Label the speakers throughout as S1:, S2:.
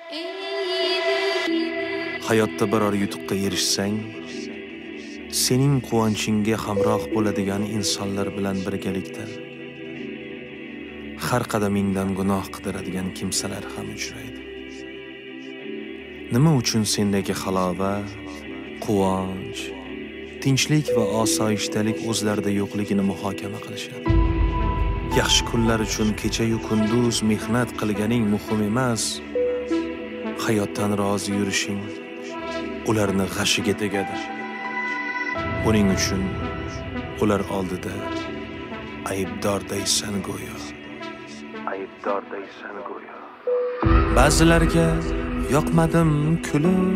S1: Hayotda biror yutuqqa erishsang, sening quvonchingga hamroh bo'ladigan insonlar bilan birgalikda har qadamingdan gunoh qidiradigan kimsalar ham uchraydi. Nima uchun sendagi halovat, quvonch, tinchlik va osoyishtalik o'zlarida yo'qligini muhokama qilishadi. Yaxshi kunlar uchun kecha-yu kunduz mehnat qilganing muhim emas, hayotdan rozi yurishing ularni g'ashiga tegadi. Buning uchun ular oldida aybdordaysan go'yo. Ba'zilarga yoqmadim kulib,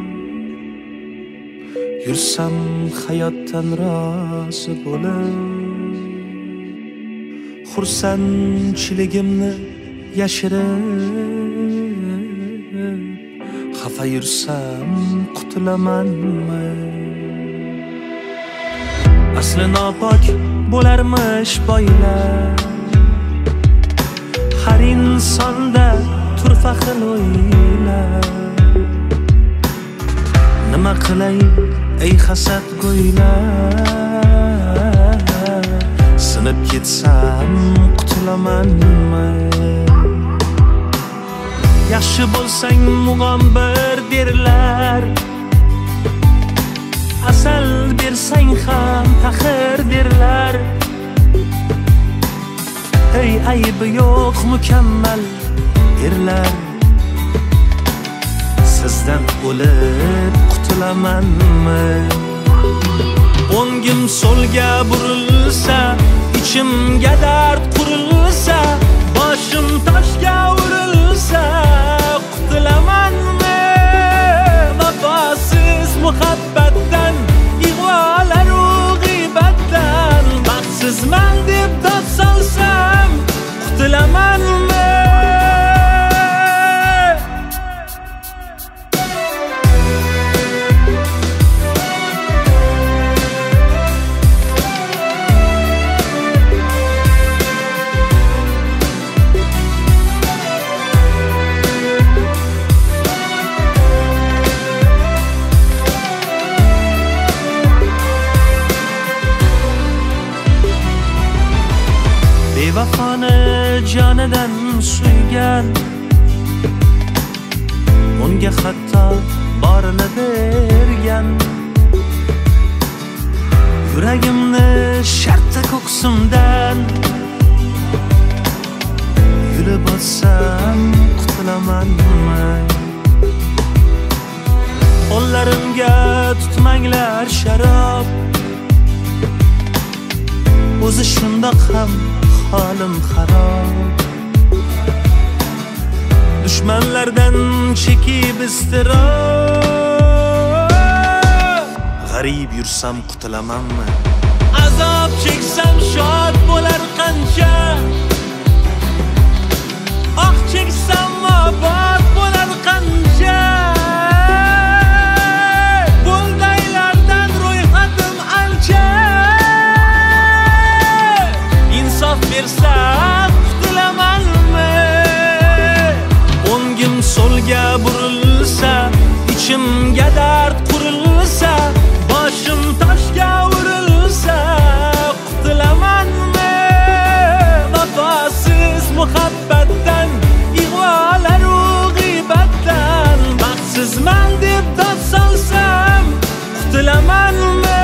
S1: yursam hayotdan rozi bo'lib, xursandchiligimni yashirib, xafa yursam qutulamanmi? Asli nopok bo'larmish boylar, har insonda turfa xil o'ylar. Nima qilay ey hasad go'ylar, sinib ketsam qutulamanmi? Yaxshi bo'lsang mug'ombir derlar, asal bersang ham taxir derlar. Ey aybi yo'q mukammal erlar, sizdan o'lib qutulamanmi? O'ngim so'lga burilsa, ichimga dard qurilsa, boshim toshga urilsa, qutulamanmi? Vafosiz muhabbatdan, ig'volaru g'iybatdan, baxtsizman deb dod solsam, qutulamanmi? Bevafoni jonidan suygan, unga hatto borini bergan. Yuragimni shartta ko'ksimdan yulib o'tsam qutulamanmi? Qo'llarimga tutmanglar sharob, o'zi shundoq ham holim xarob. Dushmanlardan chekib iztirob, g'arib yursam qutulamanmi? Azob cheksam shod bo'lar qancha, oh cheksam obod bo'lar qancha. Bo'ldaylardan ro'yxatim ancha, insof bersam qutulamanmi? O'ngim so'lga burilsa, ichimga dard qurilsa, boshim toshga urilsa, qutulamanmi? Vafosiz muhabbatdan, ig'volaru g'iybatdan, baxtsizman deb dod solsam, qutulamanmi?